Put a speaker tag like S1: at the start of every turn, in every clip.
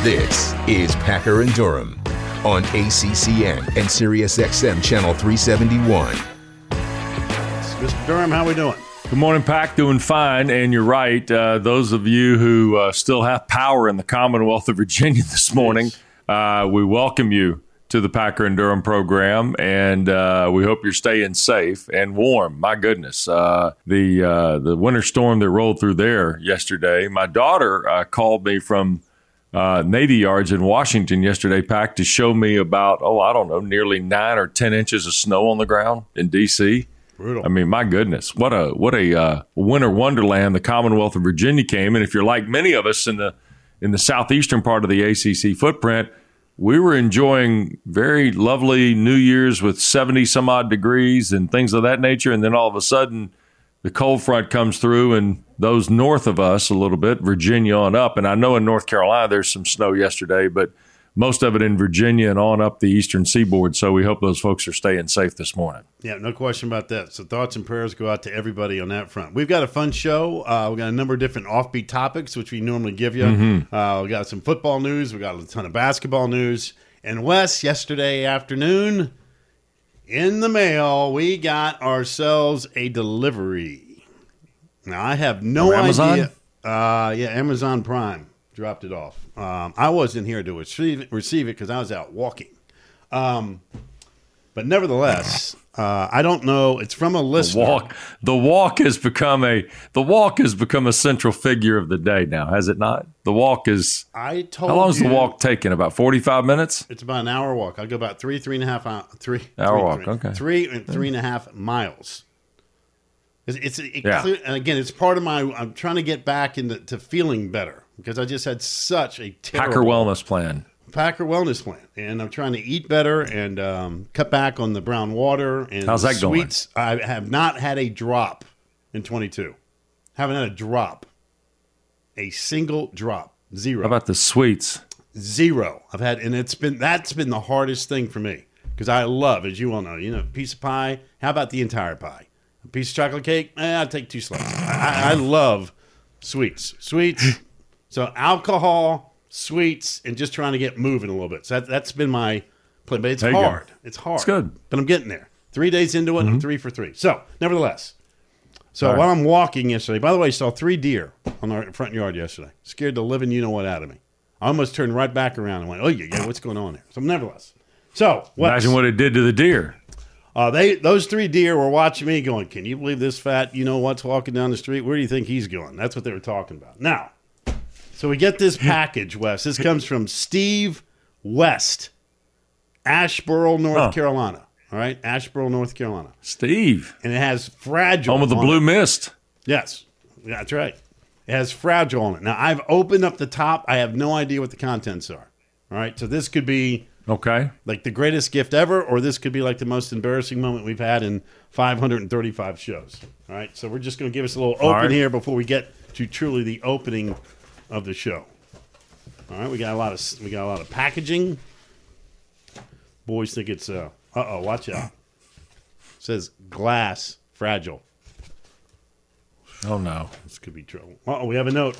S1: This is Packer and Durham on ACCN and SiriusXM Channel 371.
S2: Mr. Durham, how we doing?
S3: Good morning, Pack. Doing fine. And you're right. Those of you who still have power in the Commonwealth of Virginia this morning, we welcome you to the Packer and Durham program, and we hope you're staying safe and warm. My goodness, the winter storm that rolled through there yesterday. My daughter called me from Navy Yards in Washington yesterday, Pack, to show me about, nearly 9 or 10 inches of snow on the ground in D.C.
S2: Brutal.
S3: I mean, my goodness, what a winter wonderland the Commonwealth of Virginia came. And if you're like many of us in the southeastern part of the ACC footprint, we were enjoying very lovely New Year's with 70 some odd degrees and things of that nature. And then all of a sudden the cold front comes through, and those north of us a little bit, Virginia on up. And I know in North Carolina there's some snow yesterday, but most of it in Virginia and on up the eastern seaboard. So we hope those folks are staying safe this morning.
S2: Yeah, no question about that. So thoughts and prayers go out to everybody on that front. We've got a fun show. We've got a number of different offbeat topics, which we normally give you. We got some football news. We got a ton of basketball news. And Wes, yesterday afternoon, in the mail, we got ourselves a delivery. Now, I have no idea. Amazon Prime dropped it off. I wasn't here to receive it because I was out walking. But nevertheless, I don't know. It's from a listener.
S3: The walk has become a central figure of the day now, has it not? The walk is. How long is the walk taking? About 45 minutes?
S2: It's about an hour walk. I'll go about three and a half miles. And again, it's part of I'm trying to get back into feeling better because I just had such a terrible
S3: Packer Wellness Plan. And I'm trying to eat better and cut back on the brown water and how's that
S2: sweets. I have not had a drop in 22. Haven't had a drop. A single drop. Zero.
S3: How about the sweets?
S2: Zero. That's been the hardest thing for me because I love, as you all know, a piece of pie. How about the entire pie? A piece of chocolate cake? I'll take 2 slices. I love sweets. So alcohol, sweets, and just trying to get moving a little bit. So that's been my plan. But it's hard. It's hard.
S3: It's good.
S2: But I'm getting there. 3 days into it, I'm 3 for 3. So, nevertheless. While I'm walking yesterday, by the way, I saw 3 deer on our front yard yesterday. Scared the living you-know-what out of me. I almost turned right back around and went, oh, yeah, what's going on there? So, nevertheless.
S3: Imagine what it did to the deer.
S2: Those 3 deer were watching me going, can you believe this fat you-know-what's walking down the street? Where do you think he's going? That's what they were talking about. Now, so we get this package, Wes. This comes from Steve West, Asheboro, North Carolina. All right, Asheboro, North Carolina.
S3: Steve.
S2: And it has Fragile.
S3: Home of the Blue Mist.
S2: Yes, that's right. It has Fragile on it. Now, I've opened up the top. I have no idea what the contents are. All right, so this could be like the greatest gift ever, or this could be like the most embarrassing moment we've had in 535 shows. All right, so we're just going to give us a little open here before we get to truly the opening of the show. All right, we got a lot of packaging. Boys think it's watch out. It says glass fragile.
S3: Oh no,
S2: this could be trouble. We have a note.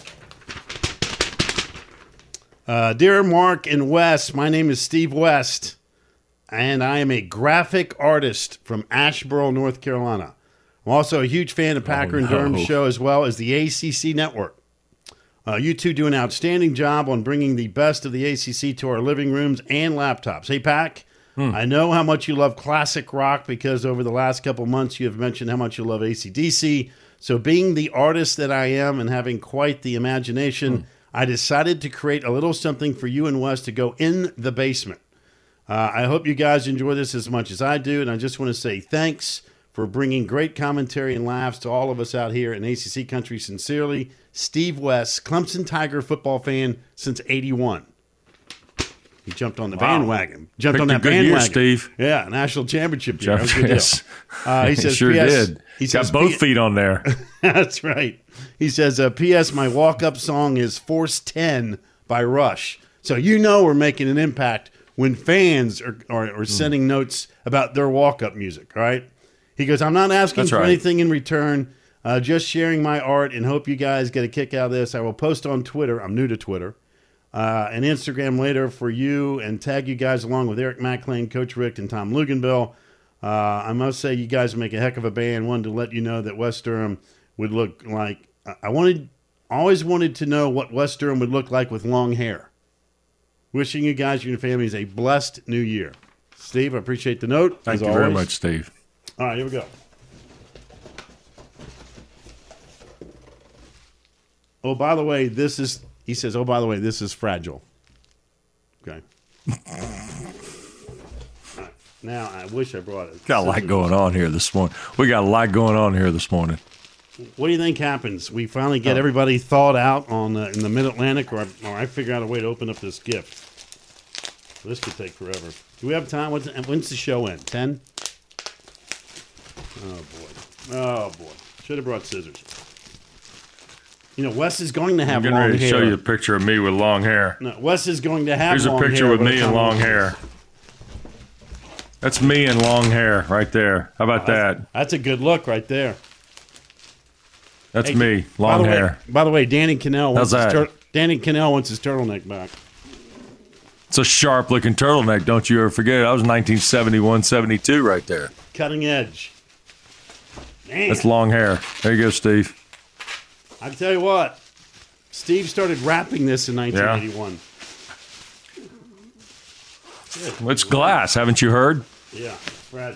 S2: Dear Mark and Wes, my name is Steve West, and I am a graphic artist from Asheboro, North Carolina. I'm also a huge fan of Packer and Durham show as well as the ACC network. You two do an outstanding job on bringing the best of the ACC to our living rooms and laptops. Hey, Pack, I know how much you love classic rock because over the last couple months you have mentioned how much you love AC/DC. So being the artist that I am and having quite the imagination, I decided to create a little something for you and Wes to go in the basement. I hope you guys enjoy this as much as I do, and I just want to say thanks for bringing great commentary and laughs to all of us out here in ACC country. Sincerely, Steve West, Clemson Tiger football fan since '81. He jumped on the bandwagon. Jumped on that bandwagon. Year,
S3: Steve.
S2: Yeah, national championship year. That was a good
S3: deal. He says, sure did. He got both feet on there.
S2: That's right. He says, P.S. My walk-up song is Force 10 by Rush. So you know we're making an impact when fans are sending notes about their walk-up music, all right? He goes, I'm not asking for anything in return, just sharing my art and hope you guys get a kick out of this. I will post on Twitter. I'm new to Twitter. an Instagram later for you and tag you guys along with Eric McLean, Coach Rick, and Tom Luganville. I must say you guys make a heck of a band. Wanted to let you know that West Durham would look like – always wanted to know what West Durham would look like with long hair. Wishing you guys and your families a blessed new year. Steve, I appreciate the note.
S3: Thank you very much, Steve.
S2: All right, here we go. Oh, by the way, this is fragile. Okay. Now, I wish I brought it.
S3: Got a lot going on here this morning. We got a lot going on here this morning.
S2: What do you think happens? We finally get everybody thawed out in the Mid-Atlantic, or I figure out a way to open up this gift. This could take forever. Do we have time? When's the show end? 10? Oh, boy. Should have brought scissors. You know, Wes is going to have long hair. I'm
S3: getting ready to show you a picture of me with long hair.
S2: No, Wes is going to have
S3: Here's
S2: long hair.
S3: Here's a picture with me and long hair. That's me and long hair right there. How about that?
S2: That's a good look right there.
S3: That's me, long hair.
S2: By the way, Danny Cannell wants
S3: his
S2: turtleneck back.
S3: It's a sharp-looking turtleneck. Don't you ever forget it. That was 1971-72 right there.
S2: Cutting edge. Man.
S3: That's long hair. There you go, Steve.
S2: I tell you what, Steve started rapping this in 1981.
S3: Yeah. It's glass. Haven't you heard?
S2: Yeah, fragile.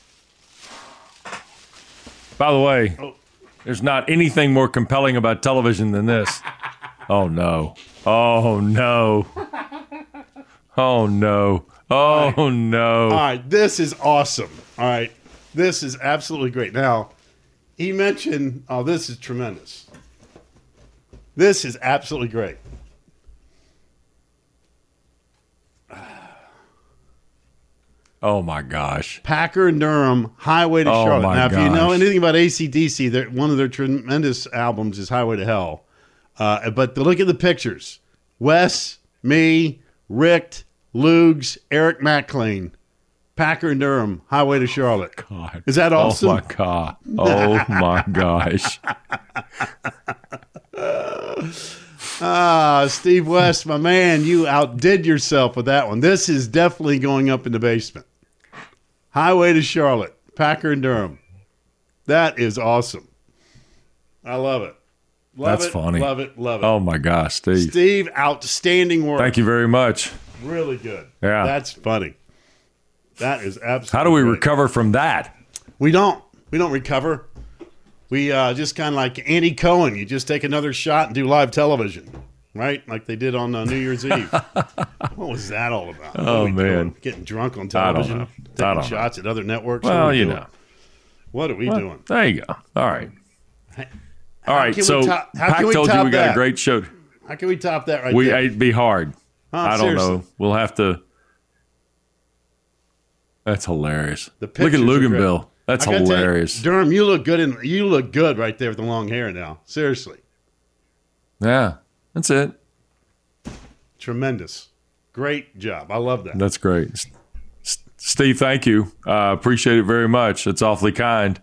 S3: By the way, there's not anything more compelling about television than this. Oh, no. Oh, no. Oh, no. Oh, no.
S2: All right, this is awesome. All right, this is absolutely great. Now, he mentioned, this is tremendous. This is absolutely great.
S3: Oh, my gosh.
S2: Packer and Durham, Highway to Charlotte. Now, if you know anything about AC/DC, one of their tremendous albums is Highway to Hell. But look at the pictures. Wes, me, Rick, Lugs, Eric McLean, Packer and Durham, Highway to Charlotte.
S3: God.
S2: Is that awesome?
S3: Oh, my God. Oh, my gosh.
S2: Steve West, my man, you outdid yourself with that one. This is definitely going up in the basement. Highway to Charlotte, Packer and Durham. That is awesome. I love it.
S3: That's funny.
S2: Love it.
S3: Oh, my gosh, Steve.
S2: Steve, outstanding work.
S3: Thank you very much.
S2: Really good.
S3: Yeah.
S2: That's funny. That is absolutely
S3: How do we
S2: great.
S3: recover from that?
S2: We don't recover. We just kind of like Andy Cohen. You just take another shot and do live television, right? Like they did on New Year's Eve. What was that all about?
S3: Oh, man.
S2: Doing? Getting drunk on television? Taking shots at other networks?
S3: Well, you know.
S2: What are we doing?
S3: There you go. All right. All right. So
S2: Pac
S3: told you we got a great show.
S2: How can we top that right there?
S3: It'd be hard. I don't know. We'll have to. That's hilarious. Look at Luganville. That's hilarious.
S2: Durham, you look good. You look good right there with the long hair now. Seriously.
S3: Yeah, that's it.
S2: Tremendous. Great job. I love that.
S3: That's great. Steve, thank you. Appreciate it very much. It's awfully kind.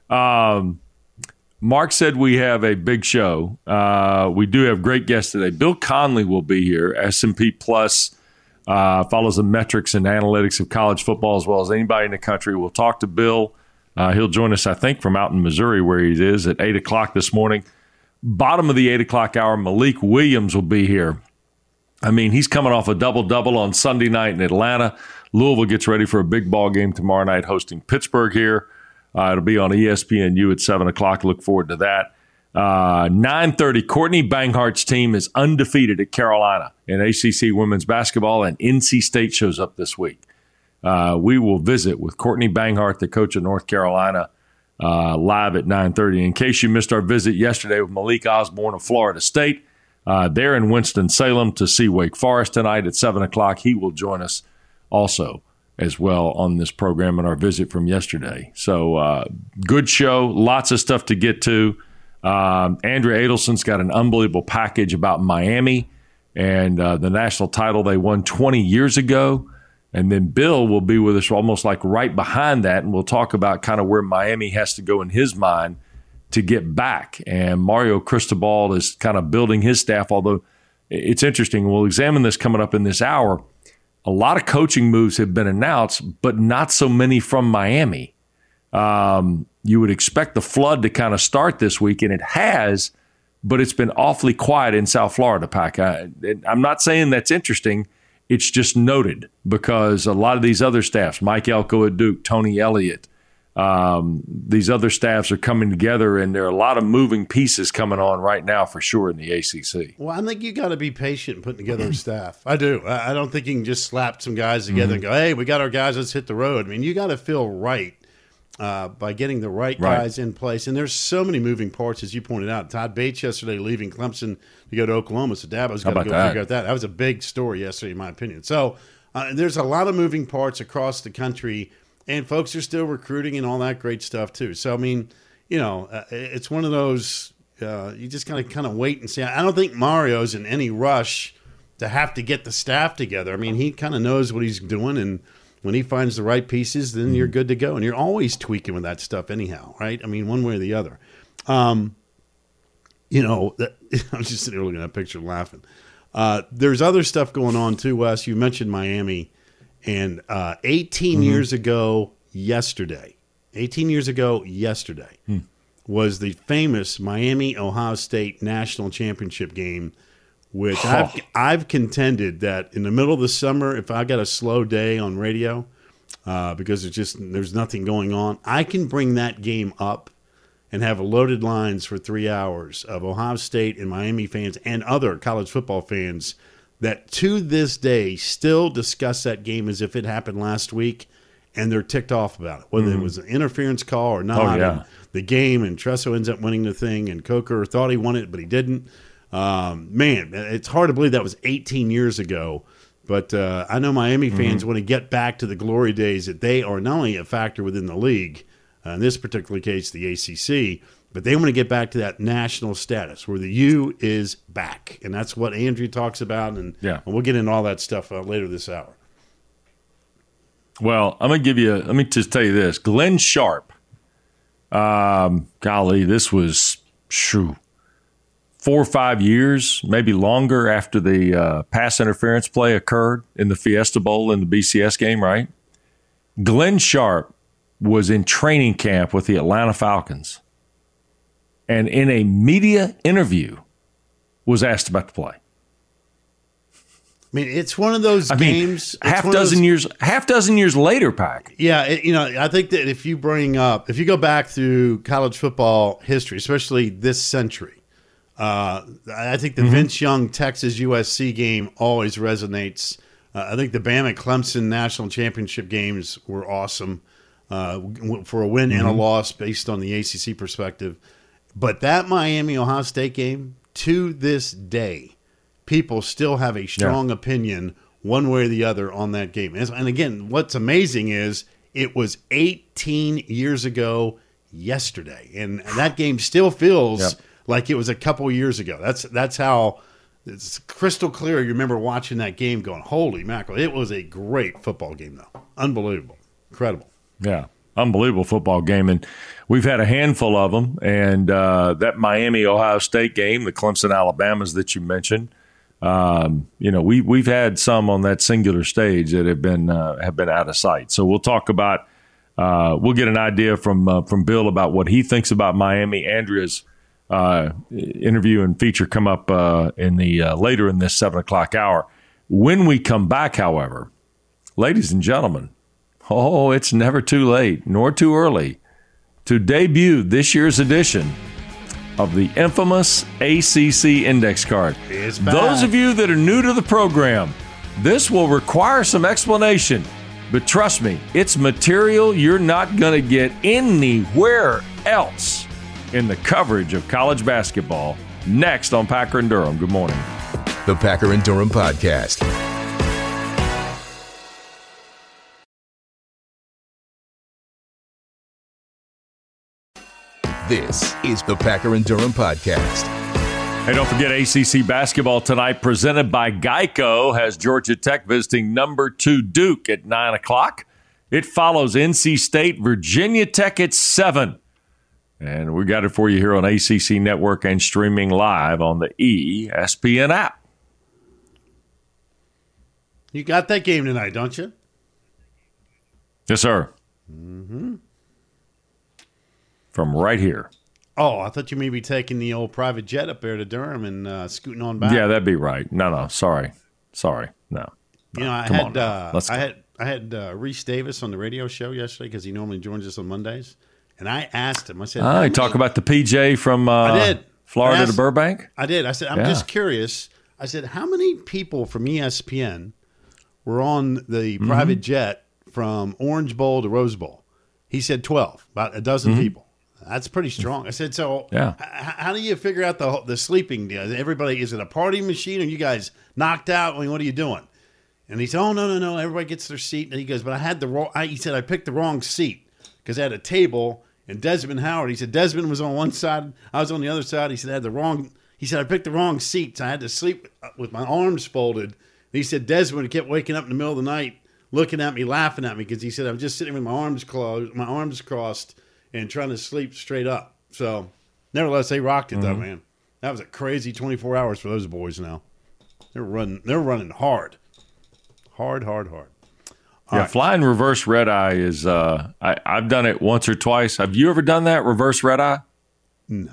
S3: Mark said we have a big show. We do have great guests today. Bill Conley will be here. S&P Plus follows the metrics and analytics of college football as well as anybody in the country. We'll talk to Bill. He'll join us, I think, from out in Missouri where he is at 8 o'clock this morning. Bottom of the 8 o'clock hour, Malik Williams will be here. I mean, he's coming off a double-double on Sunday night in Atlanta. Louisville gets ready for a big ball game tomorrow night hosting Pittsburgh here. It'll be on ESPNU at 7 o'clock. Look forward to that. 9:30, Courtney Banghart's team is undefeated at Carolina in ACC women's basketball, and NC State shows up this week. We will visit with Courtney Banghart, the coach of North Carolina, live at 9:30. In case you missed our visit yesterday with Malik Osborne of Florida State, they're in Winston-Salem to see Wake Forest tonight at 7 o'clock. He will join us also as well on this program and our visit from yesterday. So good show, lots of stuff to get to. Andrea Adelson's got an unbelievable package about Miami and the national title they won 20 years ago. And then Bill will be with us almost like right behind that, and we'll talk about kind of where Miami has to go in his mind to get back. And Mario Cristobal is kind of building his staff, although it's interesting. We'll examine this coming up in this hour. A lot of coaching moves have been announced, but not so many from Miami. You would expect the flood to kind of start this week, and it has, but it's been awfully quiet in South Florida, Pac. I'm not saying that's interesting. It's just noted because a lot of these other staffs, Mike Elko at Duke, Tony Elliott, these other staffs are coming together, and there are a lot of moving pieces coming on right now for sure in the ACC.
S2: Well, I think you got to be patient in putting together a staff. I do. I don't think you can just slap some guys together and go, hey, we got our guys, let's hit the road. I mean, you got to feel right by getting the right guys in place. And there's so many moving parts, as you pointed out. Todd Bates yesterday leaving Clemson to go to Oklahoma, so Dabo's got to go figure out that. That was a big story yesterday, in my opinion. So there's a lot of moving parts across the country, and folks are still recruiting and all that great stuff too. So, I mean, it's one of those you just got to kind of wait and see. I don't think Mario's in any rush to have to get the staff together. I mean, he kind of knows what he's doing, and when he finds the right pieces, then you're good to go. And you're always tweaking with that stuff anyhow, right? I mean, one way or the other. I was just sitting here looking at that picture and laughing. There's other stuff going on too, Wes. You mentioned Miami. And 18 years ago yesterday, was the famous Miami-Ohio State National Championship game, which I've contended that in the middle of the summer, if I got a slow day on radio, because there's nothing going on, I can bring that game up and have loaded lines for 3 hours of Ohio State and Miami fans and other college football fans that to this day still discuss that game as if it happened last week, and they're ticked off about it, whether it was an interference call or not. And the game, and Tresso ends up winning the thing, and Coker thought he won it, but he didn't. Man, it's hard to believe that was 18 years ago. But I know Miami fans want to get back to the glory days that they are not only a factor within the league, in this particular case the ACC, but they want to get back to that national status where the U is back. And that's what Andrew talks about. And we'll get into all that stuff later this hour.
S3: Well, let me just tell you this. Glenn Sharp, golly, this was 4 or 5 years, maybe longer after the pass interference play occurred in the Fiesta Bowl in the BCS game, right? Glenn Sharp was in training camp with the Atlanta Falcons, and in a media interview was asked about the play.
S2: I mean, it's one of those games.
S3: Half dozen years later, Pac.
S2: Yeah, I think that if you go back through college football history, especially this century, I think the Vince Young Texas USC game always resonates. I think the Bama Clemson national championship games were awesome for a win and a loss based on the ACC perspective. But that Miami-Ohio State game, to this day, people still have a strong opinion one way or the other on that game. And again, what's amazing is it was 18 years ago yesterday. And that game still feels like it was a couple years ago. That's how it's crystal clear. You remember watching that game going, holy mackerel. It was a great football game, though. Unbelievable. Incredible.
S3: Yeah. Unbelievable football game, and we've had a handful of them. And that Miami-Ohio State game, the Clemson-Alabamas that you mentioned, we've had some on that singular stage that have been out of sight. So we'll talk about, we'll get an idea from Bill about what he thinks about Miami. Andrea's interview and feature come up in the later in this 7 o'clock hour. When we come back, however, ladies and gentlemen. Oh, it's never too late, nor too early, to debut this year's edition of the infamous ACC Index Card. Those of you that are new to the program, this will require some explanation. But trust me, it's material you're not going to get anywhere else in the coverage of college basketball. Next on Packer and Durham. Good morning.
S1: The Packer and Durham Podcast. This is the Packer and Durham Podcast.
S3: Hey, don't forget ACC basketball tonight, presented by Geico, has Georgia Tech visiting number 2 Duke at 9 o'clock. It follows NC State, Virginia Tech at 7. And we got it for you here on ACC Network and streaming live on the ESPN app.
S2: You got that game tonight, don't you?
S3: Yes, sir. From right here.
S2: Oh, I thought you may be taking the old private jet up there to Durham and scooting on back.
S3: Yeah, that'd be right. No, sorry. No.
S2: You know, I had Reese Davis on the radio show yesterday because he normally joins us on Mondays, and I asked him. I said,
S3: you talk about the PJ from Florida to Burbank?
S2: I did. I said, I'm just curious. I said, how many people from ESPN were on the private jet from Orange Bowl to Rose Bowl? He said 12, about a dozen people. That's pretty strong. I said, so how do you figure out the sleeping deal? Everybody, is it a party machine? Or you guys knocked out? I mean, what are you doing? And he said, oh, no. Everybody gets their seat. And he goes, but I had the wrong, he said, I picked the wrong seat because I had a table. And Desmond Howard, he said, Desmond was on one side. I was on the other side. He said, I picked the wrong seat. So I had to sleep with my arms folded. And he said, Desmond kept waking up in the middle of the night, looking at me, laughing at me because he said, I was just sitting with my arms crossed and trying to sleep straight up. So, nevertheless, they rocked it, though, man. That was a crazy 24 hours for those boys now. They're running hard. Hard.
S3: Right. Flying reverse red eye is, I've done it once or twice. Have you ever done that, reverse red eye?
S2: No.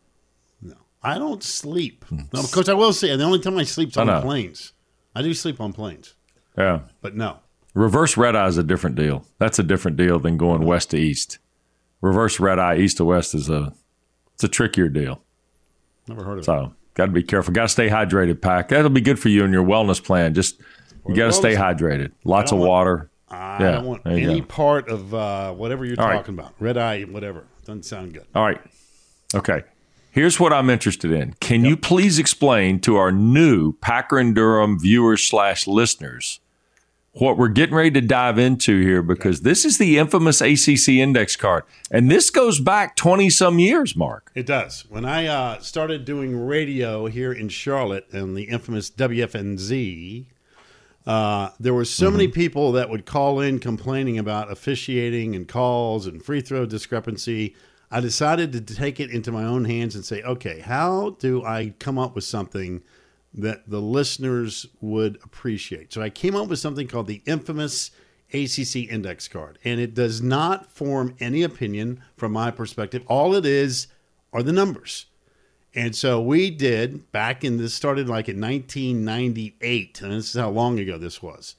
S2: I don't sleep. No, because I will say, the only time I sleep is on planes. I do sleep on planes.
S3: Yeah.
S2: But no.
S3: Reverse red eye is a different deal. That's a different deal than going west to east. Reverse red eye, east to west it's a trickier deal.
S2: Never heard of it.
S3: So got to be careful. Got to stay hydrated, Pac. That'll be good for you in your wellness plan. Just you got to stay hydrated. Lots of water.
S2: I don't want any part of whatever you're talking about. Red eye, whatever. Doesn't sound good.
S3: All right. Okay. Here's what I'm interested in. Can you please explain to our new Packer and Durham viewers / listeners what we're getting ready to dive into here, because this is the infamous ACC index card. And this goes back 20-some years, Mark.
S2: It does. When I started doing radio here in Charlotte and the infamous WFNZ, there were so many people that would call in complaining about officiating and calls and free throw discrepancy. I decided to take it into my own hands and say, okay, how do I come up with something that the listeners would appreciate? So I came up with something called the infamous ACC index card, and it does not form any opinion from my perspective. All it is are the numbers. And so we did back in this, started like in 1998, and this is how long ago this was.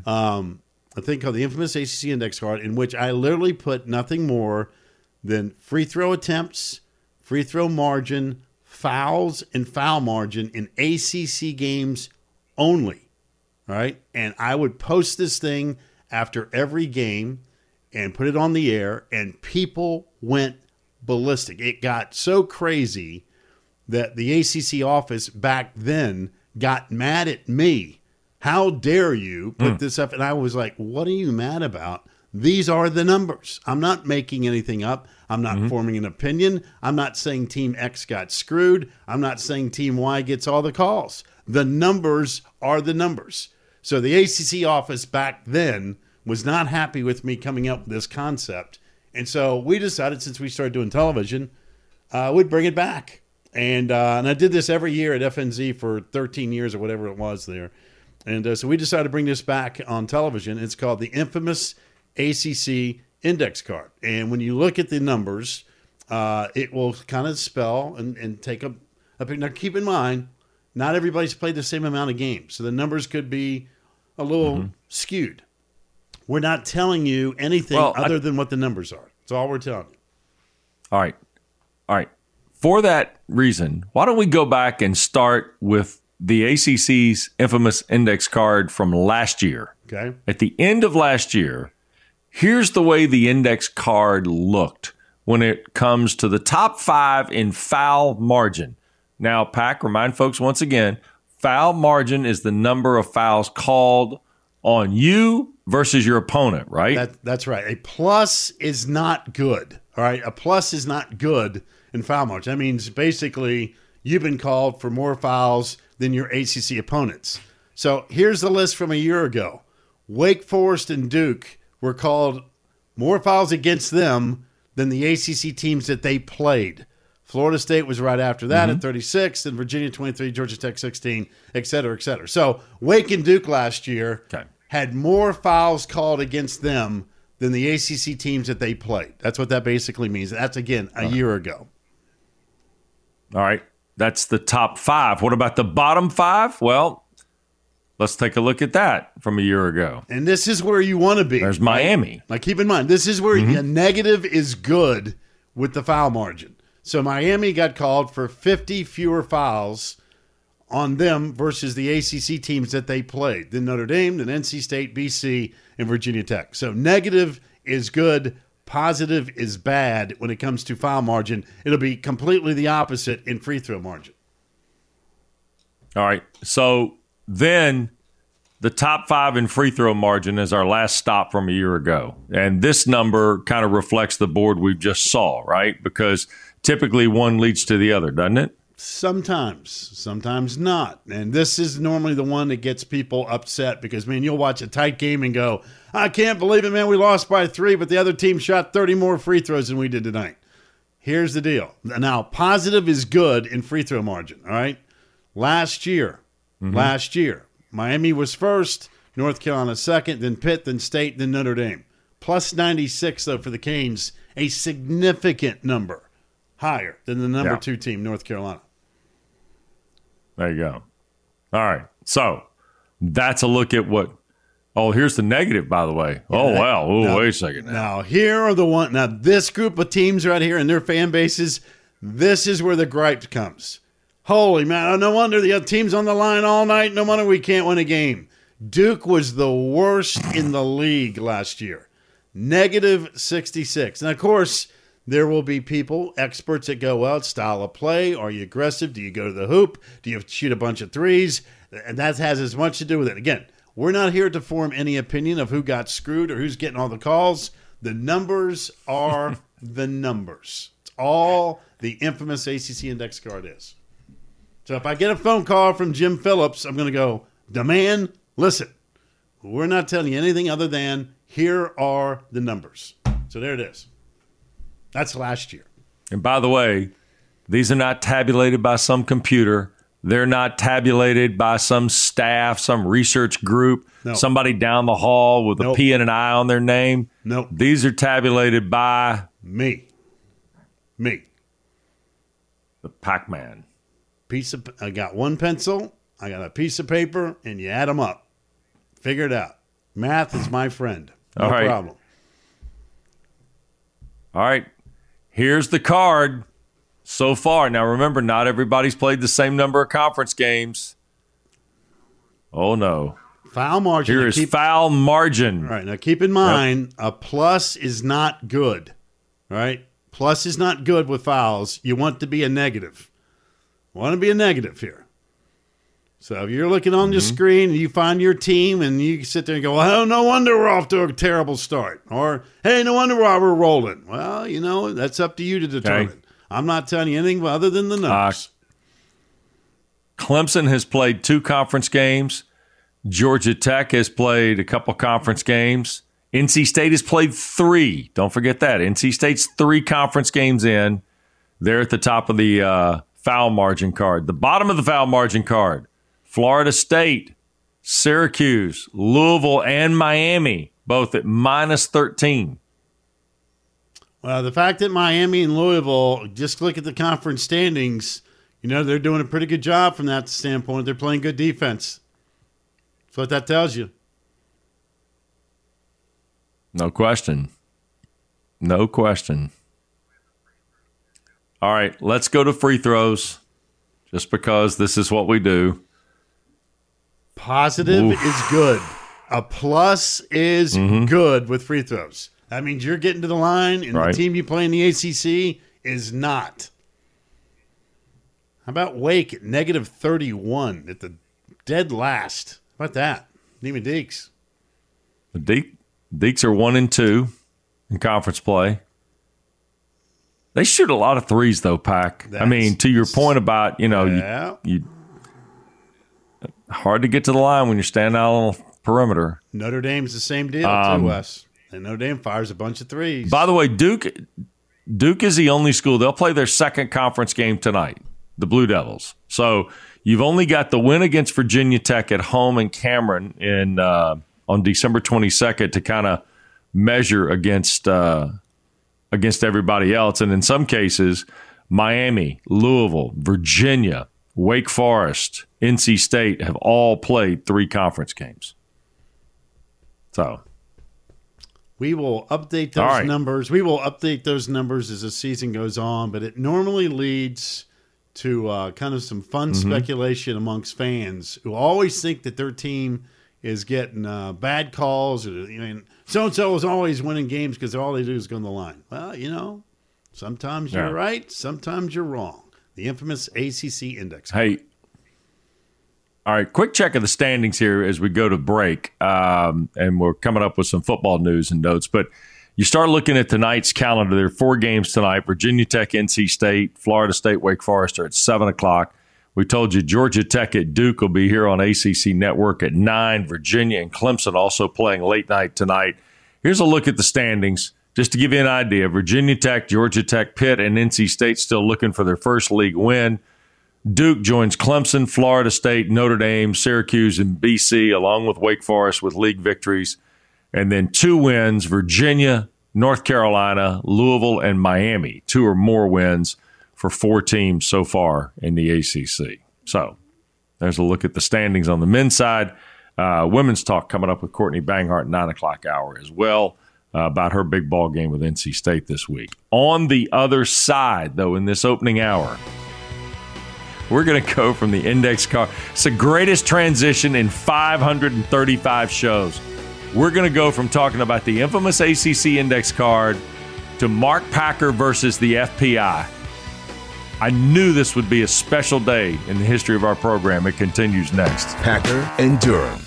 S2: A thing called the infamous ACC index card, in which I literally put nothing more than free throw attempts, free throw margin, fouls, and foul margin in ACC games only. All right. And I would post this thing after every game and put it on the air, and people went ballistic. It got so crazy that the ACC office back then got mad at me. How dare you put this up? And I was like, what are you mad about? These are the numbers. I'm not making anything up. I'm not forming an opinion. I'm not saying Team X got screwed. I'm not saying Team Y gets all the calls. The numbers are the numbers. So the ACC office back then was not happy with me coming up with this concept. And so we decided, since we started doing television, we'd bring it back. And I did this every year at FNZ for 13 years or whatever it was there. And so we decided to bring this back on television. It's called the infamous ACC index card. And when you look at the numbers, it will kind of spell and take a pick. Now, keep in mind, not everybody's played the same amount of games. So the numbers could be a little skewed. We're not telling you anything other than what the numbers are. That's all we're telling you.
S3: All right. For that reason, why don't we go back and start with the ACC's infamous index card from last year?
S2: Okay.
S3: At the end of last year, here's the way the index card looked when it comes to the top 5 in foul margin. Now, Pac, remind folks once again, foul margin is the number of fouls called on you versus your opponent, right?
S2: That's right. A plus is not good. All right. A plus is not good in foul margin. That means basically you've been called for more fouls than your ACC opponents. So here's the list from a year ago. Wake Forest and Duke were called more fouls against them than the ACC teams that they played. Florida State was right after that at 36, and Virginia 23, Georgia Tech 16, et cetera, et cetera. So Wake and Duke last year had more fouls called against them than the ACC teams that they played. That's what that basically means. That's, again, a year ago.
S3: All right. That's the top 5. What about the bottom 5? Well, let's take a look at that from a year ago.
S2: And this is where you want to be.
S3: There's Miami.
S2: Now, keep in mind, this is where a negative is good with the foul margin. So Miami got called for 50 fewer fouls on them versus the ACC teams that they played. Then Notre Dame, then NC State, BC, and Virginia Tech. So negative is good. Positive is bad when it comes to foul margin. It'll be completely the opposite in free throw margin.
S3: All right. So then the top 5 in free throw margin is our last stop from a year ago. And this number kind of reflects the board we just saw, right? Because typically one leads to the other, doesn't it?
S2: Sometimes not. And this is normally the one that gets people upset because, man, you'll watch a tight game and go, I can't believe it, man, we lost by 3, but the other team shot 30 more free throws than we did tonight. Here's the deal. Now, positive is good in free throw margin, all right? Last year, Miami was first, North Carolina second, then Pitt, then State, then Notre Dame. Plus 96, though, for the Canes, a significant number higher than the number 2 team, North Carolina.
S3: There you go. All right. So that's a look at what – oh, here's the negative, by the way. Wow. Oh, wait a second.
S2: Now, here are the one – now, this group of teams right here and their fan bases, this is where the gripe comes. Holy man, no wonder the other team's on the line all night. No wonder we can't win a game. Duke was the worst in the league last year. Negative 66. And, of course, there will be people, experts that go, well, it's style of play. Are you aggressive? Do you go to the hoop? Do you shoot a bunch of threes? And that has as much to do with it. Again, we're not here to form any opinion of who got screwed or who's getting all the calls. The numbers are the numbers. It's all the infamous ACC index card is. So if I get a phone call from Jim Phillips, I'm going to go, demand, listen, we're not telling you anything other than here are the numbers. So there it is. That's last year.
S3: And by the way, these are not tabulated by some computer. They're not tabulated by some staff, some research group, somebody down the hall with a P and an I on their name.
S2: Nope.
S3: These are tabulated by
S2: me.
S3: The Pac-Man.
S2: I got one pencil, I got a piece of paper, and you add them up. Figure it out. Math is my friend. No problem.
S3: All right. Here's the card so far. Now, remember, not everybody's played the same number of conference games. Oh, no.
S2: Foul margin.
S3: Here is foul margin.
S2: All right. Now, keep in mind, a plus is not good. All right? Plus is not good with fouls. You want to be a negative. Want to be a negative here. So if you're looking on your screen and you find your team and you sit there and go, well, no wonder we're off to a terrible start. Or, hey, no wonder why we're rolling. Well, that's up to you to determine. Okay. I'm not telling you anything other than the numbers.
S3: Clemson has played 2 conference games. Georgia Tech has played a couple conference games. NC State has played 3. Don't forget that. NC State's 3 conference games in. They're at the top of the foul margin card. The bottom of the foul margin card, Florida State, Syracuse, Louisville, and Miami, both at minus 13.
S2: Well, the fact that Miami and Louisville, just look at the conference standings, they're doing a pretty good job from that standpoint. They're playing good defense. That's what that tells you.
S3: No question. All right, let's go to free throws, just because this is what we do.
S2: Positive is good. A plus is good with free throws. That means you're getting to the line, and the team you play in the ACC is not. How about Wake at negative 31 at the dead last? How about that? Neiman Deeks.
S3: The Deeks are 1-2 in conference play. They shoot a lot of threes, though, Pac. To your point about, you hard to get to the line when you're standing out on the perimeter.
S2: Notre Dame's the same deal, too, Wes. And Notre Dame fires a bunch of threes.
S3: By the way, Duke Duke is the only school. They'll play their second conference game tonight, the Blue Devils. So you've only got the win against Virginia Tech at home in Cameron on December 22nd to kind of measure against everybody else. And in some cases, Miami, Louisville, Virginia, Wake Forest, NC State have all played 3 conference games. So
S2: we will update those numbers. We will update those numbers as the season goes on, but it normally leads to kind of some fun speculation amongst fans who always think that their team is getting bad calls. So-and-so is always winning games because all they do is go on the line. Well, sometimes you're right, sometimes you're wrong. The infamous ACC index.
S3: Hey, all right, quick check of the standings here as we go to break, and we're coming up with some football news and notes. But you start looking at tonight's calendar. There are 4 games tonight. Virginia Tech, NC State, Florida State, Wake Forest are at 7 o'clock. We told you Georgia Tech at Duke will be here on ACC Network at 9. Virginia and Clemson also playing late night tonight. Here's a look at the standings, just to give you an idea. Virginia Tech, Georgia Tech, Pitt, and NC State still looking for their first league win. Duke joins Clemson, Florida State, Notre Dame, Syracuse, and BC, along with Wake Forest with league victories. And then 2 wins, Virginia, North Carolina, Louisville, and Miami. 2 or more wins for 4 teams so far in the ACC. So there's a look at the standings on the men's side. Women's talk coming up with Courtney Banghart, 9 o'clock hour as well, about her big ball game with NC State this week. On the other side, though, in this opening hour, we're going to go from the index card. It's the greatest transition in 535 shows. We're going to go from talking about the infamous ACC index card to Mark Packer versus the FPI. I knew this would be a special day in the history of our program. It continues next.
S1: Packer and Durham.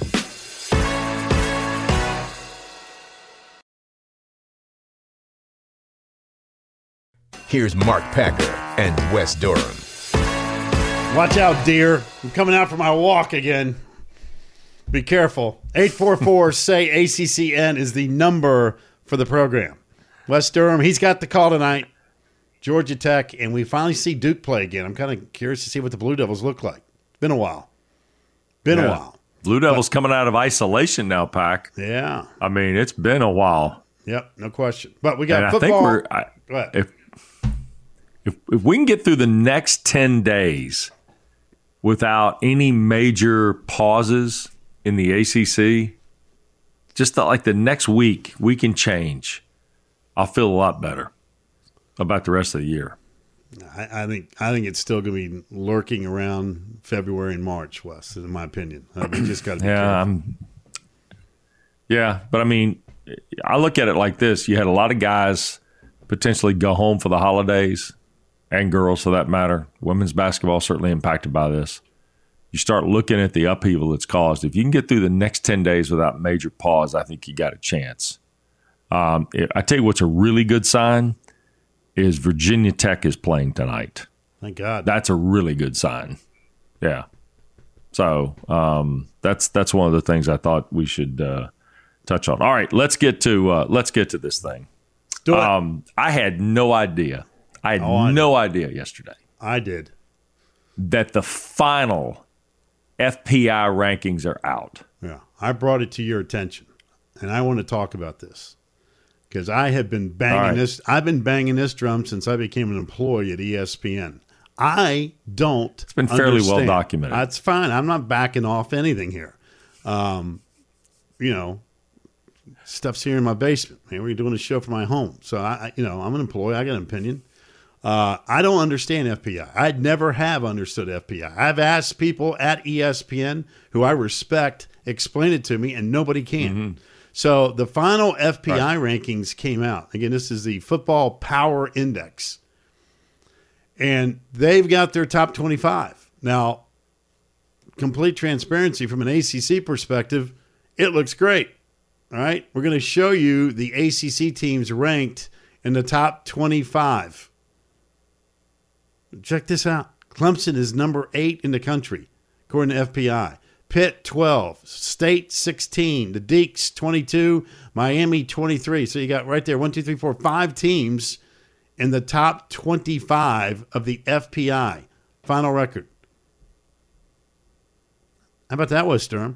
S1: Here's Mark Packer and Wes Durham.
S2: Watch out, deer. I'm coming out for my walk again. Be careful. 844-SAY-ACCN is the number for the program. Wes Durham, he's got the call tonight. Georgia Tech, and we finally see Duke play again. I'm kind of curious to see what the Blue Devils look like. Been a while. A while.
S3: Blue Devils coming out of isolation now, Pack.
S2: Yeah.
S3: I mean, it's been a while.
S2: Yep, no question. But we got
S3: and
S2: football.
S3: I think if we can get through the next 10 days without any major pauses in the ACC, just like the next week we can change, I'll feel a lot better about the rest of the year.
S2: I think it's still going to be lurking around February and March, Wes, in my opinion. We just got to be careful.
S3: But I mean, I look at it like this. You had a lot of guys potentially go home for the holidays, and girls for that matter. Women's basketball certainly impacted by this. You start looking at the upheaval it's caused. If you can get through the next 10 days without major pause, I think you got a chance. I tell you what's a really good sign is Virginia Tech is playing tonight.
S2: Thank God.
S3: That's a really good sign. Yeah. So that's one of the things I thought we should touch on. All right, let's get to this thing.
S2: Do it.
S3: I had no idea. I had no idea yesterday.
S2: I did.
S3: That the final FPI rankings are out.
S2: Yeah, I brought it to your attention, and I want to talk about this because I have been banging this. I've been banging this drum since I became an employee at ESPN. I don't.
S3: It's been fairly well documented.
S2: That's fine. I'm not backing off anything here. Stuff's here in my basement. Man, we're doing a show for my home, so I'm an employee. I got an opinion. I don't understand FPI. I never have understood FPI. I've asked people at ESPN who I respect explain it to me, and nobody can. Mm-hmm. So the final FPI rankings came out. Again, this is the Football Power Index, and they've got their top 25. Now, complete transparency from an ACC perspective, it looks great. All right, we're going to show you the ACC teams ranked in the top 25. Check this out. Clemson is number 8 in the country, according to FPI. Pitt, 12. State, 16. The Deacs, 22. Miami, 23. So you got right there 5 teams in the top 25 of the FPI final record. How about that, Wes Durham?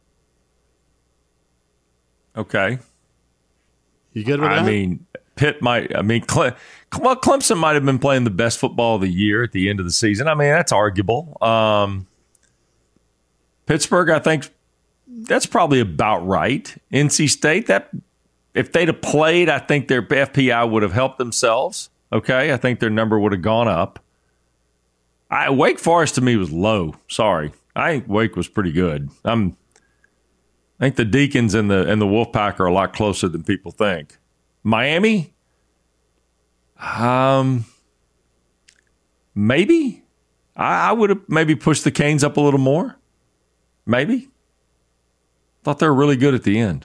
S3: Okay.
S2: You good with that?
S3: I mean, Pitt might. I mean, Clemson might have been playing the best football of the year at the end of the season. I mean, that's arguable. Pittsburgh, I think that's probably about right. NC State, that if they'd have played, I think their FPI would have helped themselves. Okay, I think their number would have gone up. Wake Forest to me was low. Sorry, I think Wake was pretty good. I think the Deacons and the Wolfpack are a lot closer than people think. Miami, maybe I would have maybe pushed the Canes up a little more. Maybe thought they were really good at the end,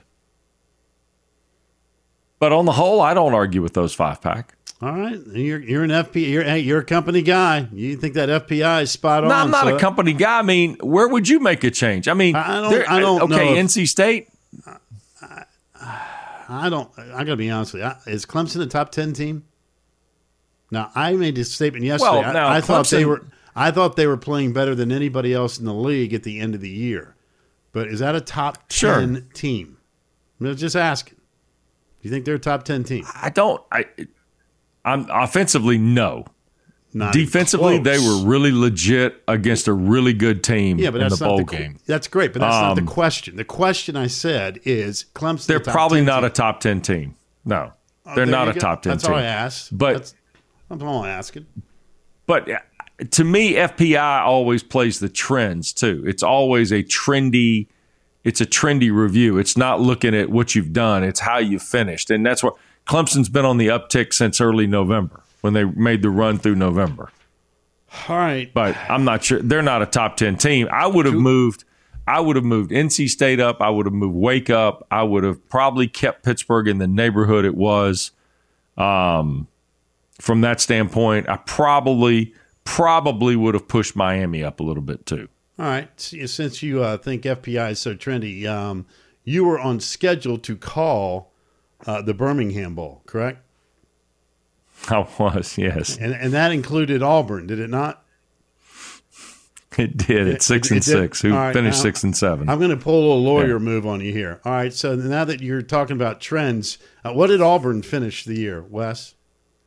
S3: but on the whole, I don't argue with those 5-pack.
S2: All right, you're an FPI. You're a company guy. You think that FPI is spot on?
S3: No, I'm not a company guy. I mean, where would you make a change? I mean,
S2: I don't know.
S3: Okay, NC State.
S2: I gotta be honest with you. Is Clemson a top 10 team? Now, I made this statement yesterday.
S3: Well, now,
S2: I thought
S3: Clemson,
S2: I thought they were playing better than anybody else in the league at the end of the year. But is that a top 10 team? I'm just asking. Do you think they're a top 10 team?
S3: I'm offensively, no.
S2: Not
S3: defensively, they were really legit against a really good team in the bowl game.
S2: That's great, but that's not the question. The question I said is Clemson.
S3: They're probably not a top 10 team. No, they're not a top 10 team.
S2: That's all I asked.
S3: But
S2: that's all I'm asking.
S3: But to me, FPI always plays the trends too. It's always a trendy review. It's not looking at what you've done. It's how you finished, and that's what Clemson's been on the uptick since early November when they made the run through November.
S2: All right.
S3: But I'm not sure. They're not a top 10 team. I would have moved NC State up. I would have moved Wake up. I would have probably kept Pittsburgh in the neighborhood it was. From that standpoint, I probably would have pushed Miami up a little bit too.
S2: All right. Since you think FPI is so trendy, you were on schedule to call the Birmingham Bowl, correct?
S3: I was, yes.
S2: And that included Auburn, did it not?
S3: It did. It's 6-6. Who finished 6-7?
S2: I'm going to pull a little lawyer move on you here. All right. So now that you're talking about trends, what did Auburn finish the year, Wes?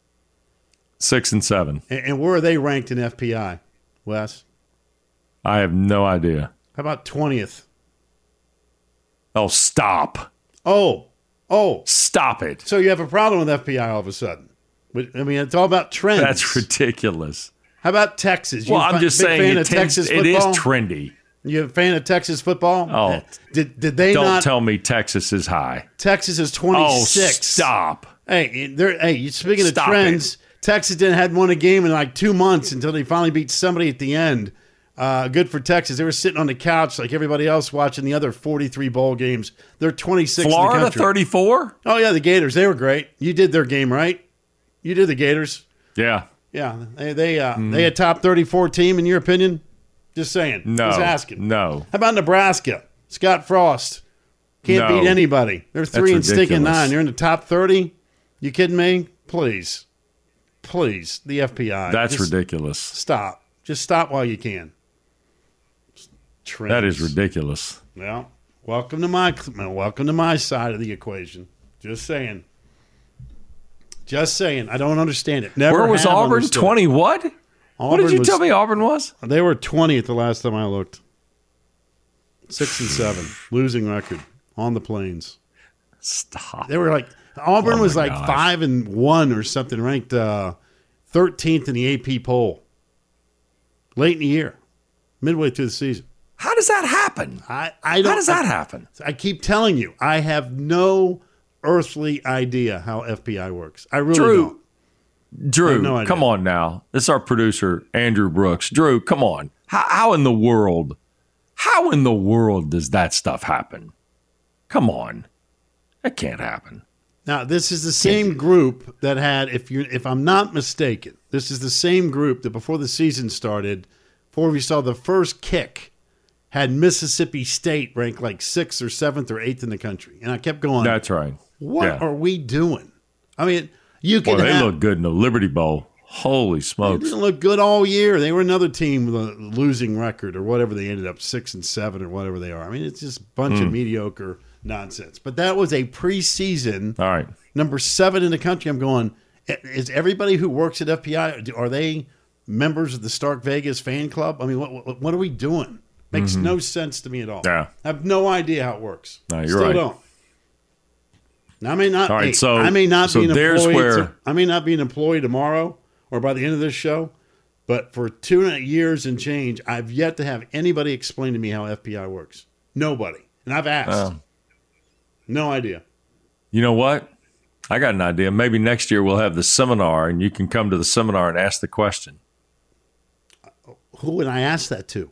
S3: 6-7.
S2: And where are they ranked in FPI, Wes?
S3: I have no idea.
S2: How about 20th?
S3: Oh, stop.
S2: Oh.
S3: Stop it.
S2: So you have a problem with FPI all of a sudden. I mean, it's all about trends.
S3: That's ridiculous.
S2: How about Texas?
S3: Well, I'm just saying it is trendy.
S2: You a fan of Texas football?
S3: Oh.
S2: Did they not?
S3: Don't tell me Texas is high.
S2: Texas is 26.
S3: Oh, stop.
S2: Hey, speaking of trends, Texas hadn't won a game in like 2 months until they finally beat somebody at the end. Good for Texas. They were sitting on the couch like everybody else watching the other 43 bowl games. They're 26 in the country.
S3: Florida 34?
S2: Oh, yeah, the Gators. They were great. You did their game, right? You did the Gators.
S3: Yeah.
S2: Yeah. They a top 34 team, in your opinion? Just saying.
S3: No.
S2: Just asking.
S3: No.
S2: How about Nebraska? Scott Frost. Can't beat anybody. They're 3 and stinking 9. You're in the top 30? You kidding me? Please. The FPI.
S3: That's ridiculous.
S2: Stop. Just stop while you can. Trends.
S3: That is ridiculous.
S2: Well, welcome to my side of the equation. Just saying. I don't understand it.
S3: Where was Auburn? 20 what? What did you tell me Auburn was?
S2: They were 20th the last time I looked. 6-7, losing record on the Plains.
S3: Stop.
S2: They were like Auburn was like 5-1 or something, ranked 13th in the AP poll. Late in the year, midway through the season.
S3: How does that happen?
S2: I don't.
S3: How does that happen?
S2: I keep telling you, I have no earthly idea how FPI works. I really don't.
S3: Drew,
S2: no idea.
S3: Come on now. This is our producer, Andrew Brooks. Drew, come on. How in the world does that stuff happen? Come on. That can't happen.
S2: Now, this is the same group that had, if I'm not mistaken, this is the same group that before the season started, before we saw the first kick, had Mississippi State ranked like 6th or 7th or 8th in the country. And I kept going,
S3: that's right.
S2: What are we doing? I mean, You can
S3: Boy, they look good in the Liberty Bowl. Holy
S2: They
S3: smokes.
S2: didn't look good all year. They were another team with a losing record or whatever. They ended up 6-7 or whatever they are. I mean, it's just a bunch of mediocre nonsense. But that was a preseason.
S3: All right.
S2: Number 7 in the country. I'm going, is everybody who works at FPI, are they members of the Stark Vegas fan club? I mean, what are we doing? Makes no sense to me at all.
S3: Yeah.
S2: I have no idea how it works.
S3: No, you're
S2: Still
S3: right.
S2: don't. Now, I may not.
S3: All right,
S2: hey,
S3: so-
S2: I may not
S3: so
S2: be an
S3: there's
S2: employee.
S3: where-
S2: I may not be an employee tomorrow or by the end of this show. But for 2 years and change, I've yet to have anybody explain to me how FPI works. Nobody, and I've asked. No idea.
S3: You know what? I got an idea. Maybe next year we'll have the seminar, and you can come to the seminar and ask the question.
S2: Who would I ask that to?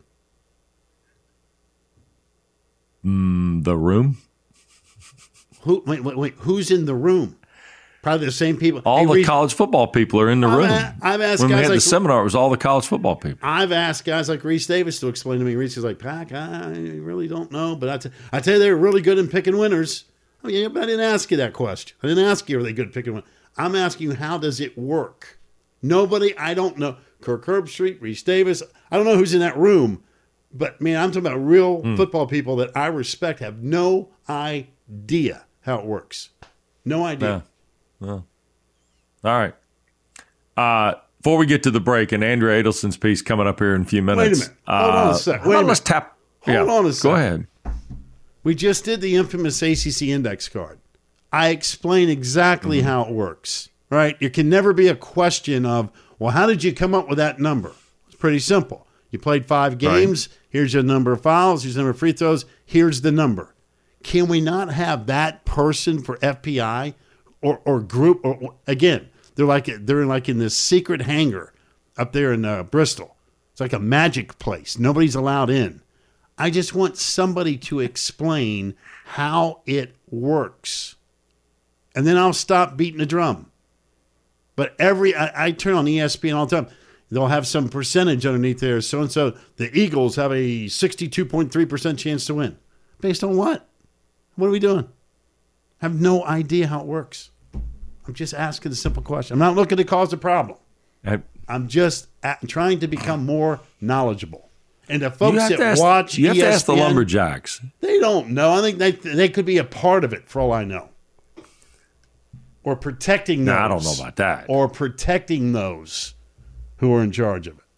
S3: The room?
S2: Who? Wait. Who's in the room? Probably the same people.
S3: All
S2: Hey,
S3: the
S2: Reese,
S3: college football people are in the room.
S2: I've asked
S3: When we
S2: guys
S3: had
S2: like
S3: the seminar, it was all the college football people.
S2: I've asked guys like Reese Davis to explain to me. Reese is like, Pac, I really don't know, but I tell you, they're really good in picking winners. I mean, I didn't ask you that question. I didn't ask you, are they good at picking winners? I'm asking you, how does it work? Nobody, I don't know. Kirk Herbstreit, Reese Davis, I don't know who's in that room, but man, I'm talking about real football people that I respect have no idea how it works. No idea.
S3: Yeah. All right. Before we get to the break, and Andrea Adelson's piece coming up here in a few minutes.
S2: Wait a minute. Hold on a sec. Wait a minute.
S3: Let's tap.
S2: Hold on a sec.
S3: Go ahead.
S2: We just did the infamous ACC index card. I explain exactly how it works, right? It can never be a question of, well, how did you come up with that number? It's pretty simple. You played 5 games. Right. Here's your number of fouls. Here's the number of free throws. Here's the number. Can we not have that person for FPI or group? Or again, they're in this secret hangar up there in Bristol. It's like a magic place. Nobody's allowed in. I just want somebody to explain how it works. And then I'll stop beating the drum. But I turn on ESPN all the time. They'll have some percentage underneath there. So-and-so, the Eagles have a 62.3% chance to win. Based on what? What are we doing? I have no idea how it works. I'm just asking a simple question. I'm not looking to cause a problem. I'm just trying to become more knowledgeable. And the folks that watch ESPN,
S3: you have to ask the Lumberjacks.
S2: They don't know. I think they could be a part of it for all I know. Or protecting those.
S3: No, I don't know about that.
S2: Or protecting those who are in charge of it.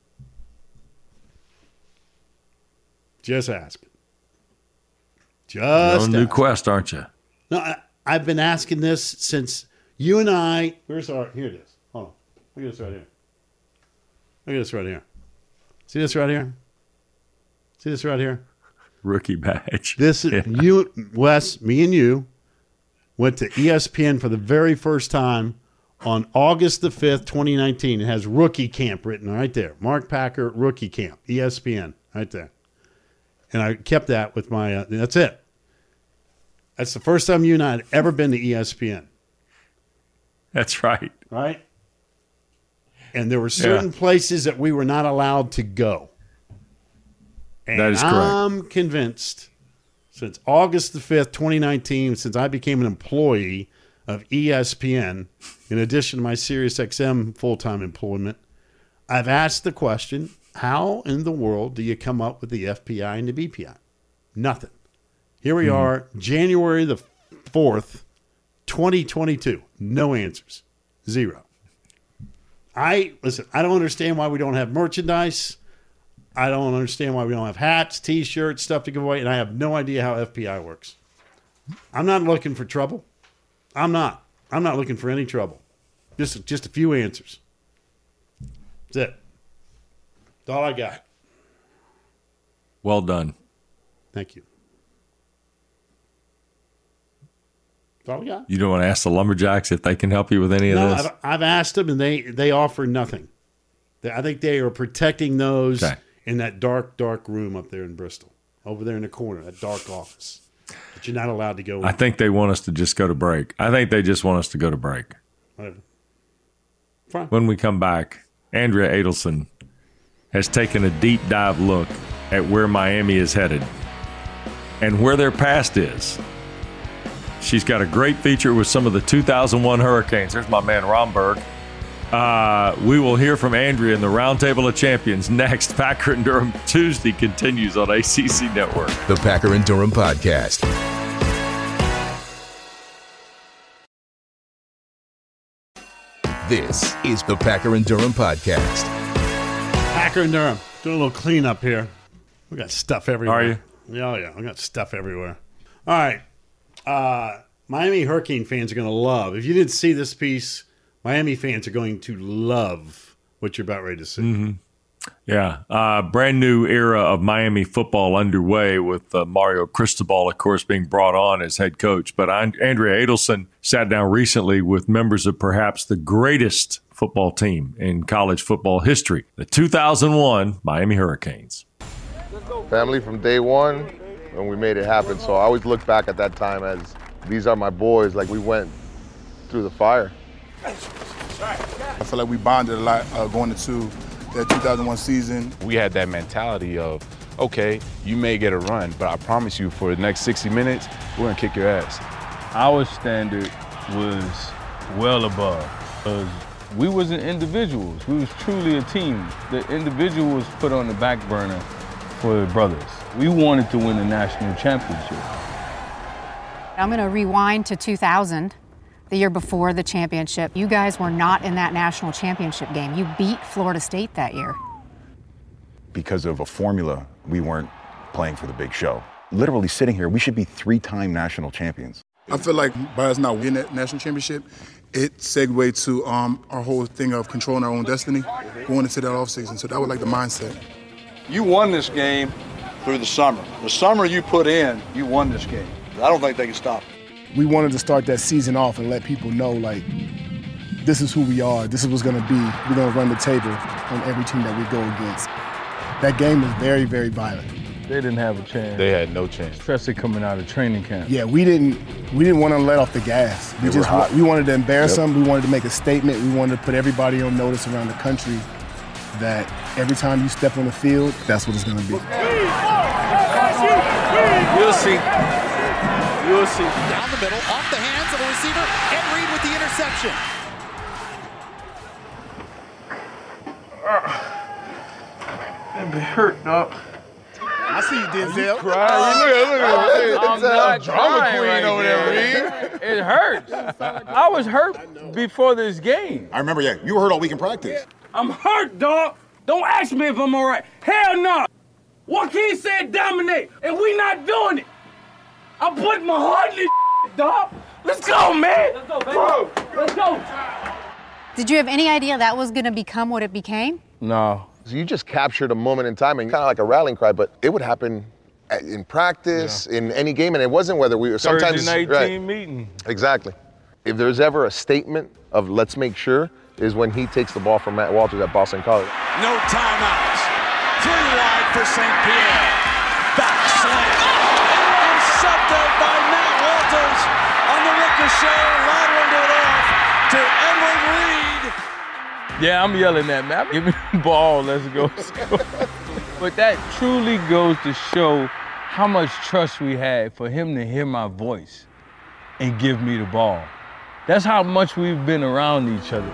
S2: Just ask.
S3: You're on New
S2: ask.
S3: Quest, aren't you?
S2: No, I've been asking this since you and I. Here it is. Hold on. Look at this right here. Look at this right here. See this right here? See this right here?
S3: Rookie badge.
S2: This is you, Wes, me and you went to ESPN for the very first time on August the 5th, 2019. It has rookie camp written right there. Mark Packer, rookie camp, ESPN, right there. And I kept that with my, that's it. That's the first time you and I had ever been to ESPN.
S3: That's right.
S2: Right? And there were certain places that we were not allowed to go. And
S3: that is correct.
S2: I'm convinced since August the 5th, 2019, since I became an employee of ESPN, in addition to my SiriusXM full-time employment, I've asked the question, how in the world do you come up with the FPI and the BPI? Nothing. Here we are, January the 4th, 2022. No answers. Zero. I don't understand why we don't have merchandise. I don't understand why we don't have hats, T-shirts, stuff to give away, and I have no idea how FPI works. I'm not looking for trouble. I'm not looking for any trouble. Just a few answers. That's it. That's all I got.
S3: Well done.
S2: Thank you. That's all I got.
S3: You don't want to ask the Lumberjacks if they can help you with any of this?
S2: I've asked them, and they offer nothing. I think they are protecting those in that dark room up there in Bristol, over there in the corner, that dark office that you're not allowed to go in.
S3: I think they want us to just go to break. I think they just want us to go to break.
S2: Whatever. Fine.
S3: When we come back, Andrea Adelson has taken a deep dive look at where Miami is headed and where their past is. She's got a great feature with some of the 2001 Hurricanes. There's my man Romberg. We will hear from Andrea in the Roundtable of Champions next. Packer and Durham Tuesday continues on ACC Network.
S1: The Packer and Durham Podcast. This is the Packer and Durham Podcast.
S2: Packer and Durham. Doing a little cleanup here. We got stuff everywhere.
S3: Are you?
S2: Oh, yeah. We got stuff everywhere. All right. Miami Hurricane fans are going to love. If you didn't see this piece, Miami fans are going to love what you're about ready to see.
S3: Mm-hmm. Yeah. Brand new era of Miami football underway with Mario Cristobal, of course, being brought on as head coach. But Andrea Adelson sat down recently with members of perhaps the greatest football team in college football history, the 2001 Miami Hurricanes.
S4: Family from day one, and we made it happen. So I always look back at that time as these are my boys, like we went through the fire.
S5: I feel like we bonded a lot going into that 2001 season.
S6: We had that mentality of, okay, you may get a run, but I promise you for the next 60 minutes, we're going to kick your ass.
S7: Our standard was well above because we wasn't individuals. We was truly a team. The individual was put on the back burner for the brothers. We wanted to win the national championship.
S8: I'm going to rewind to 2000. The year before the championship. You guys were not in that national championship game. You beat Florida State that year.
S9: Because of a formula, we weren't playing for the big show. Literally sitting here, we should be 3-time national champions.
S5: I feel like by us not winning that national championship, it segued to our whole thing of controlling our own destiny going into that offseason. So that was like the mindset.
S10: You won this game through the summer. The summer you put in, you won this game. I don't think they can stop it.
S11: We wanted to start that season off and let people know, like, this is who we are. This is what's going to be. We're going to run the table on every team that we go against. That game was very, very violent.
S7: They didn't have a chance.
S6: They had no chance.
S7: Especially coming out of training camp.
S11: Yeah, we didn't want to let off the gas. We wanted to embarrass them. We wanted to make a statement. We wanted to put everybody on notice around the country that every time you step on the field, that's what it's going to be.
S10: You'll see. You'll see.
S12: Down the middle, off the hands of a receiver, and Reed with the interception.
S10: That be hurt, dog.
S5: I see you, Denzel.
S10: Look at
S7: I'm not
S10: drama
S7: crying
S10: queen
S7: right
S10: over
S7: there.
S10: there, Reed.
S7: It hurts. I was hurt before this game.
S9: I remember, you were hurt all week in practice.
S13: I'm hurt, dog. Don't ask me if I'm all right. Hell no. Joaquin said dominate, and we not doing it. I'm putting my heart in this dog. Let's go, man. Let's go, baby. Let's go.
S8: Did you have any idea that was going to become what it became?
S7: No.
S4: So you just captured a moment in time and kind of like a rallying cry, but it would happen in practice, in any game, and it wasn't whether we were sometimes
S7: Thursday night team meeting.
S4: Exactly. If there's ever a statement of let's make sure, is when he takes the ball from Matt Walters at Boston College.
S12: No timeouts. 3 wide for St. Pierre. Back slant. Intercepted by Matt Walters on the ricochet. Lateraled it off to Edward Reed.
S7: Yeah, I'm yelling at Matt. Give me the ball. Let's go. But that truly goes to show how much trust we had for him to hear my voice and give me the ball. That's how much we've been around each other.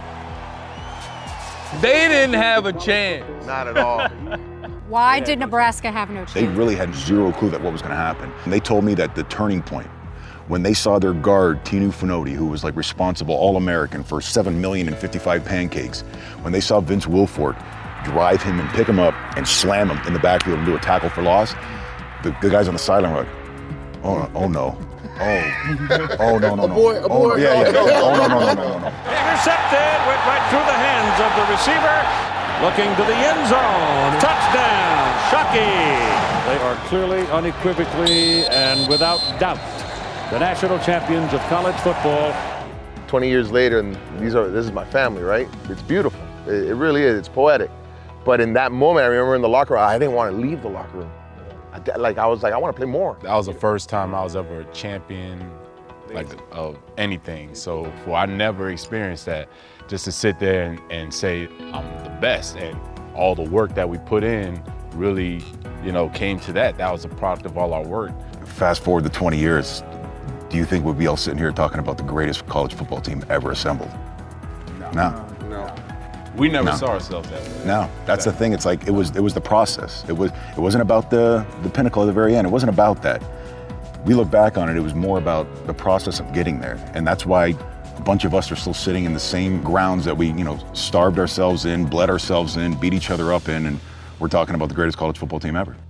S7: They didn't have a chance.
S4: Not at all.
S8: Why did Nebraska have no chance?
S9: They really had zero clue that what was going to happen. And they told me that the turning point, when they saw their guard, Tinu Finoti, who was like responsible All-American for 7,055 pancakes, when they saw Vince Wilfork drive him and pick him up and slam him in the backfield and do a tackle for loss, the guys on the sideline were like, oh no. Oh, no.
S4: Abort.
S9: Oh, yeah. Oh, no.
S13: Intercepted, went right through the hands of the receiver. Looking to the end zone. Touchdown, Shockey. They are clearly, unequivocally, and without doubt, the national champions of college football.
S4: 20 years later, and this is my family, right? It's beautiful. It really is. It's poetic. But in that moment, I remember in the locker room, I didn't want to leave the locker room. I was like, I want to play more.
S6: That was the first time I was ever a champion, of anything. So I never experienced that. Just to sit there and say I'm the best, and all the work that we put in really, came to that. That was a product of all our work.
S9: Fast forward to 20 years, do you think we'd be all sitting here talking about the greatest college football team ever assembled? No.
S6: We never saw ourselves that way.
S9: No, that's the thing. It's like it was the process. It wasn't about the pinnacle at the very end. It wasn't about that. We look back on it, it was more about the process of getting there. And that's why a bunch of us are still sitting in the same grounds that we, starved ourselves in, bled ourselves in, beat each other up in, and we're talking about the greatest college football team ever.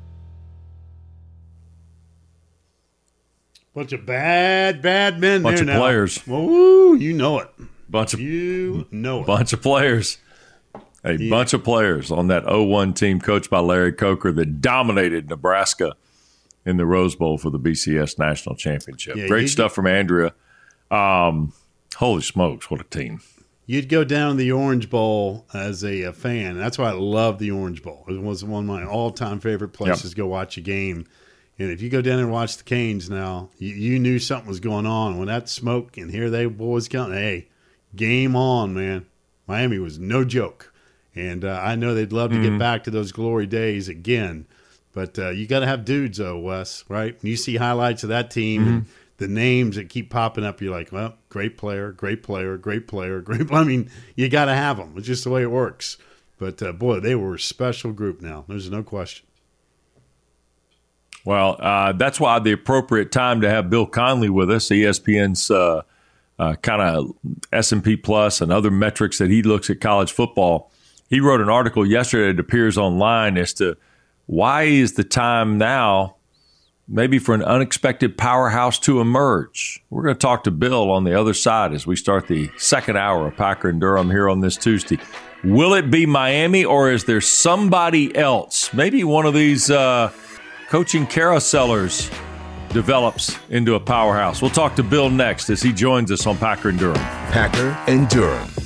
S2: Bunch of bad men
S3: bunch
S2: there
S3: of
S2: now.
S3: Players.
S2: Woo, you know it.
S3: Bunch of
S2: players.
S3: Bunch of players on that 0-1 team coached by Larry Coker that dominated Nebraska in the Rose Bowl for the BCS National Championship.
S2: Yeah,
S3: Great stuff from Andrea. Holy smokes, what a team.
S2: You'd go down to the Orange Bowl as a fan. That's why I love the Orange Bowl. It was one of my all-time favorite places to go watch a game. And if you go down and watch the Canes now, you knew something was going on. When that smoke and here they boys counting, hey, game on, man. Miami was no joke. And I know they'd love to get back to those glory days again. But you got to have dudes, though, Wes, right? When you see highlights of that team and the names that keep popping up, you're like, well, great player, great player, great player, great player. I mean, you got to have them. It's just the way it works. But, boy, they were a special group now. There's no question.
S3: Well, that's why the appropriate time to have Bill Conley with us, ESPN's kind of S&P Plus and other metrics that he looks at college football. He wrote an article yesterday that appears online as to why is the time now maybe for an unexpected powerhouse to emerge. We're going to talk to Bill on the other side as we start the second hour of Packer and Durham here on this Tuesday. Will it be Miami or is there somebody else? Maybe one of these coaching carousellers develops into a powerhouse. We'll talk to Bill next as he joins us on Packer and Durham.
S1: Packer and Durham.